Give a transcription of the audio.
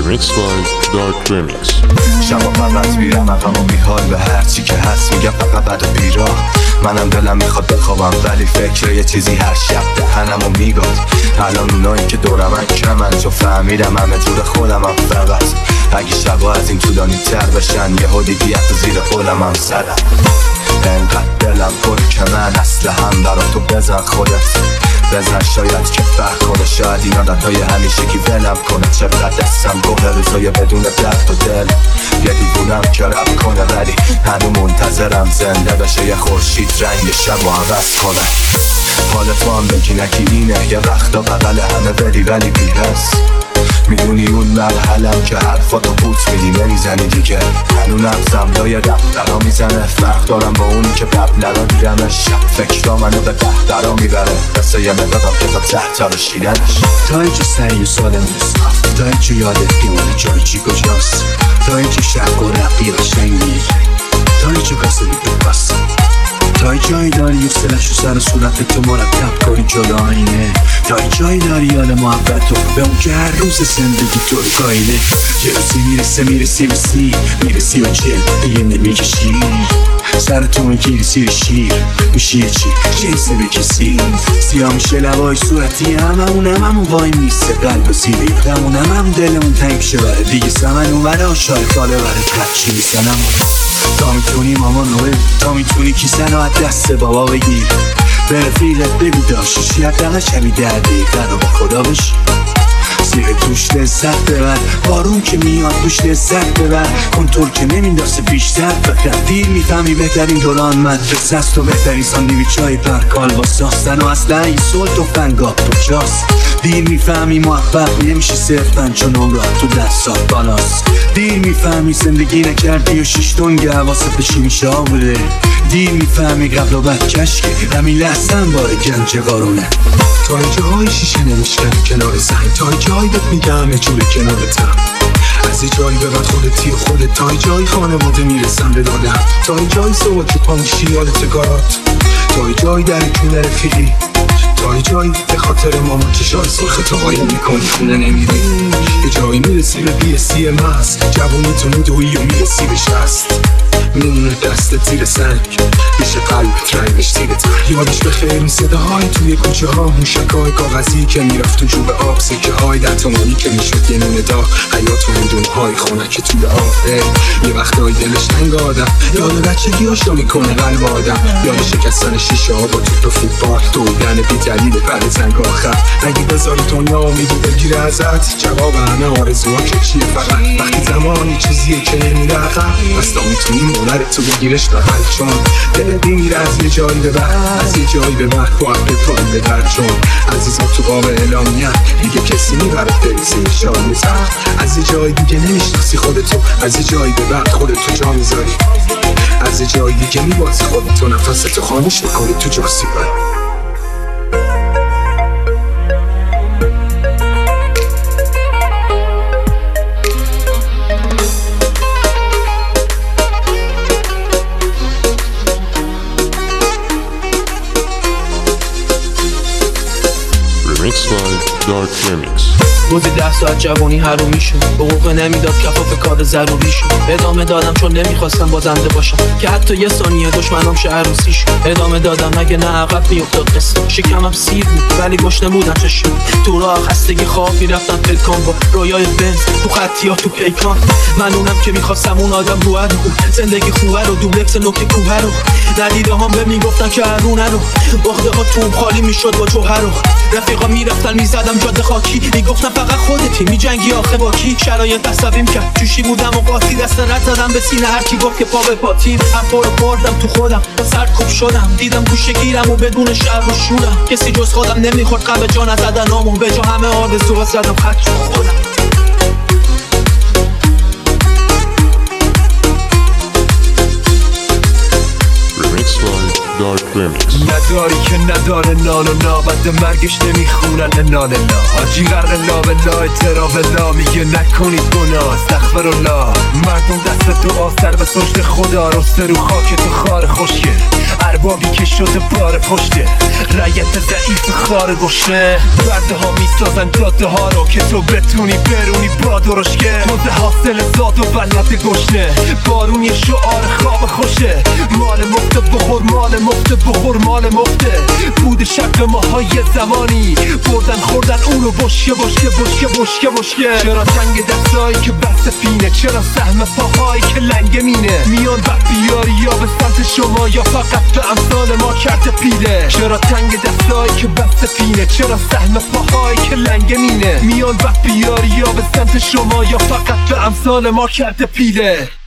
Remix by Dark Remix. شبا فقط میرم عقب و بیحال به هرچی که هست میگم فقط بد و بیراه. منم دلم میخواد بخوابم ولی فکر یه چیزی هر شب دهنمو میگاد. الان اونایی که دورمن کمن چون فهمیدم همه جور خودمم فقط. اگه شبا از این طولانی تر بشن یه هدیگیت زیر قولمم زدم. انقدر دلم پر که من اصل هم برا تو بزن خودت بزن شاید که فرق کنه. شاید این عادتهای همیشگی ولم کنه. چقدر دستم گوه روزای بدون درد و دل. یه دیوونم که رب کنه ولی هنو منتظرم زنده بشه یه خورشید رنگ شب و عوض کنه. حال تو هم بگی نکی اینه یه وقتا بغل همه بری ولی بی حس. میدونی اون مرحلم که حرفاتو پوت میدی نمیزنی دیگه. هنو نبزم لای دفترها میزنه. فرق دارم با اونی که قبل میرمش. فکرها منو به بهترها میبره. قصه یه مدادم که تا تحت رو شیدنش. تا اینجا سری و سالم نیست. تا اینجا یادت بیمونه جای چی کجاست. تا اینجا شک و رقی و شنگی. تا اینجا کاسه بیدوست. تا جایی داری یه سلش و سر و صورت تو مرتب کنی جلو آینه. تا جایی داری یاد محبت تو به اون که هر روز زندگی تو رو کاینه. یه روزی میرسی به چل دیگه نمیکشی. سر تو میگیری سیر شیر میشی چی جنسه به کسی. سیاه میشه لبای صورتی هممون وای میسته قلب و سیری همون دلمون تنگ شه بره دیگه سمن اومده و شاید خاله بره قدچی میسنم. تا میتونی مامان روی تا میتونی کیسن رو از دست بابا بگیر. به رفیقت بگو داشتشی حداقل شبی 10 دقیقه رو با خدا بشی. زیر توش لذت ببر بارون که میاد توش لذت ببر. کنترل که نمیندازه بیشتر فقط دیر میفهمی بهترین دوران مدرسه است و بهترین ساندویچ های پرکال با ساختن و اصلا این سلط و فنگاب کجاست. دیر میفهمی موفق نمیشی صرفاً چون عمرات تو دستات بالاست. دیر میفهمی زندگی نکردی و 6 تنگ حواست به چی میشه آوره. دیر میفهمی قبل و بعد کشکه همین لحظه هم باره گنج قارونه. تا اینجاهای شیشه نمیشکن کنار زنگ. تا جایی بهت میگم همه جوره کنارتم. از یه جایی به بعد خودتی و خودت. تا جایی خانواده میرسم به دادم. تا جایی صبح که پا میشی یادت کارات. تا جایی در کونه رفیقی. تا جایی به خاطر مامان که شای سرخ تو قایم میکنی خونه نمیری. یه جایی میرسی به بیسی مست. جوانی تو میدوی و میرسی به شست. میمونه دستت زیر سنگ میشه قلبت رنگش زیر تنگ. یادش بخیر این صداهای توی کوچه ها. موشکای کاغذی که میرفت تو جوب آب. سکه های در تومانی که میشد یه نونه داغ. حیات و هندونه های خونک توی آب. یه وقتایی دلش تنگ آدم. یاد بچگی هاشو میکنه قلب آدم. یاد شکستن شیشه ها با توپ و فوتبال. دویدن بی دلیل بعد زنگ آخر. اگه بذاری دنیا امیدی بگیره ازت. جواب همه آرزوها که چیه فقط وقتی زمانی چیزیه که نمیره عقب. بس تا میتونی مولر تو بگیرش بغل. چون دل میره از یه جایی به بعد. از یه جایی به بعد باید به پای ببر. چون عزیزم تو قاب اعلامیت دیگه کسی میبرد دلی زیر شاید تخت. از یه جایی دیگه نمیشناسی خودتو. از یه جایی به بعد خودتو جا میذاری. از یه جایی دیگه میبازی خودتو. نفستو خاموش میکنی تو جاسیبه. Remix by Dark Remix. روزی 10 ساعت جوانی حرومی شد. حقوق نمیداد کفاف کار ضروری شد. ادامه دادم چون نمیخواستم بازنده باشم که حتی یه ثانیه دشمنم شه عروسی شد. ادامه دادم اگه نه عقب میافتاد قصه. شکمم سیر بود ولی گشنه بودم چشم. تو راه خستگی خواب میرفتم پلکان با رویای بنز تو خطی ها تو پیکان. من اونم که میخواستم اون آدم روه رو زندگی خوبه رو دوبلکس نوک کوه رو. ندیده هم به میگفتن که هرونه رو باخته ها توم خالی میشد با جوهر رو. رفیقا میرفتن میزدم جاده خاکی. میگفتم فقط خودتی میجنگی آخه با کی. شرایط عصبیم کرد جوشی بودم و قاطی. دست نزدم به سینه هرکی گفت که پا به پاتیم. هم پارو بردم تو خودم با سرد خوب شدم. دیدم گوشه گیرم و بدون شر و شورم. کسی جز خودم نمیخورد قلب جا نزدن آمون. به جا همه آرزوها زدم خط شد خودم. Remix by Dark Remix. نداری که نداره نان و نابد مرگش نمیخونن نان لا آجی غرق لا به لا اعتراف لا میگه نکنید گناه استغفرالله. مردم دست دعا سر به سجد خدا رسته رو خاک تو خار خشکه اربابی که شده بار پشته رایت ضعیف خار گشنه برده ها میسازن جاده ها رو که تو بتونی برونی با درشکه موزه حاصل زاد و بلد گشنه بارون یه شعار خواب خوشه مال مفته بخور مال مفته بخور مال مفته بود شک ماهای زمانی بردن خوردن اونو بشکه بشکه بشکه بشکه بشکه چرا جنگ دستایی که بست پینه چرا سهم پاهایی که لنگ مینه میان وقت بیاری یا به سمت شما یا فقط به امثال ما کرده پیله چرا تنگ دستایی که بست پینه چرا سهم پاهایی که لنگ مینه میان وقت بیاری یا به سمت شما یا فقط به امثال ما کرده پیله